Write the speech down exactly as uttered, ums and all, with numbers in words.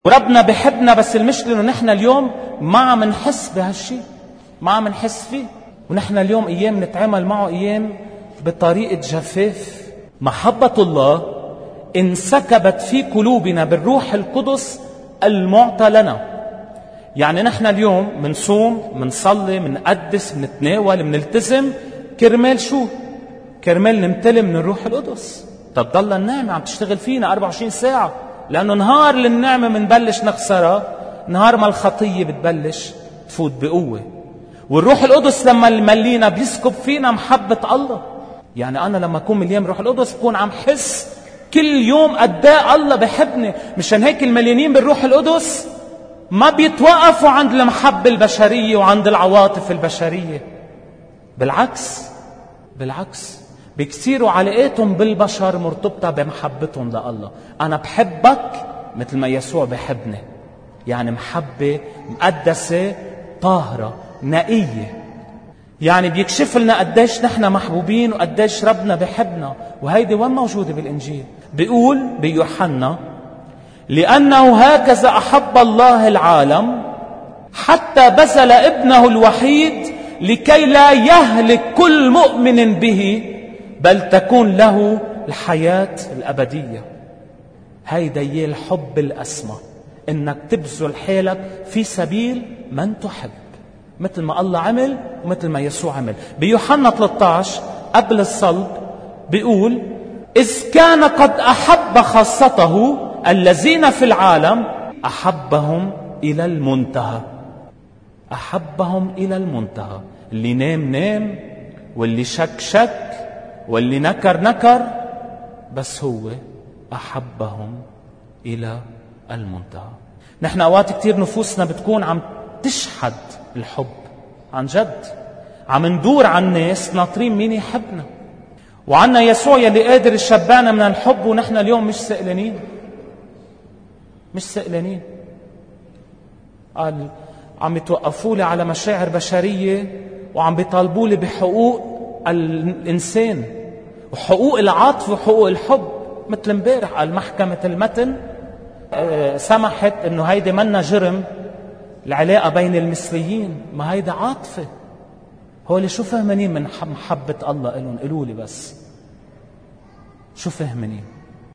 وربنا بحبنا، بس المشكلة انه نحن اليوم ما عم نحس بهالشيء، ما عم نحس فيه. ونحن اليوم ايام نتعامل معه ايام بطريقة جفاف. محبة الله انسكبت في قلوبنا بالروح القدس المعطى لنا. يعني نحن اليوم منصوم، منصلي، منقدس، منتناول، منلتزم كرمال شو؟ كرمال نمتلي من الروح القدس. تضل النعمة عم تشتغل فينا أربعة وعشرين ساعة، لأنه نهار للنعمة منبلش نخسرها، نهار ما الخطية بتبلش تفوت بقوة. والروح القدس لما الملينا بيسكب فينا محبة الله. يعني أنا لما أكون مليان بالروح القدس بكون عم حس كل يوم قد ايه الله بحبني. مشان هيك المليانين بالروح القدس ما بيتوقفوا عند المحبة البشرية وعند العواطف البشرية، بالعكس بالعكس بيكثيروا علاقاتهم بالبشر مرتبطة بمحبتهم لله. أنا بحبك مثل ما يسوع بحبني، يعني محبة مقدسة طاهرة نقية. يعني بيكشف لنا قديش نحن محبوبين وقديش ربنا بحبنا. وهيدي وين موجودة بالإنجيل؟ بيقول بيوحنا: لأنه هكذا أحب الله العالم حتى بذل ابنه الوحيد لكي لا يهلك كل مؤمن به بل تكون له الحياة الأبدية. هيدا هي الحب الأسمى، إنك تبذل حالك في سبيل من تحب، مثل ما الله عمل ومثل ما يسوع عمل. بيوحنا ثلاثة عشر قبل الصلب بيقول: إذ كان قد أحب خاصته الذين في العالم أحبهم إلى المنتهى. أحبهم إلى المنتهى. اللي نام نام، واللي شك شك، واللي نكر نكر، بس هو أحبهم إلى المنتهى. نحن أوقات كتير نفوسنا بتكون عم تشحد الحب عن جد، عم ندور عن الناس ناطرين مين يحبنا، وعنا يسوع يلي قادر يشبعنا من الحب، ونحن اليوم مش سئلانين مش سئلانين. قال عم يتوقفوا لي على مشاعر بشرية، وعم بيطالبوا لي بحقوق الإنسان وحقوق العاطفة وحقوق الحب. مثل امبارح قال محكمة المتن سمحت انه هيدا منا جرم العلاقة بين المثليين، ما هيدا عاطفة. هو اللي شو فهمانين من محبة الله إلهم؟ قلوا لي بس شو فهمانين؟